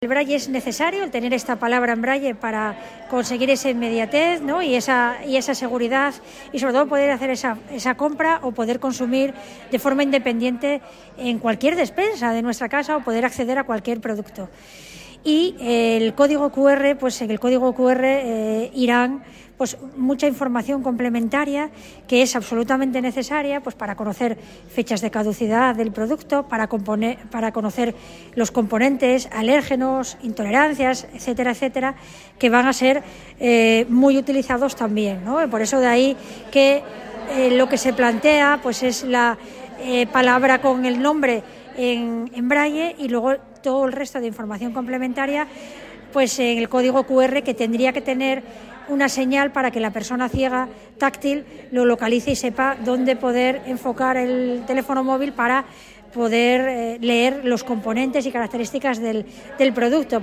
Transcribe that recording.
El braille es necesario, el tener esta palabra en braille para conseguir esa inmediatez, ¿no? y esa seguridad, y sobre todo poder hacer esa compra o poder consumir de forma independiente en cualquier despensa de nuestra casa o poder acceder a cualquier producto. Y el código QR, pues en el código QR irán pues mucha información complementaria que es absolutamente necesaria pues para conocer fechas de caducidad del producto, para conocer los componentes, alérgenos, intolerancias, etcétera, etcétera, que van a ser muy utilizados también, ¿no? Por eso de ahí que lo que se plantea pues es la palabra con el nombre en braille y luego todo el resto de información complementaria pues en el código QR, que tendría que tener una señal para que la persona ciega táctil lo localice y sepa dónde poder enfocar el teléfono móvil para poder leer los componentes y características del producto.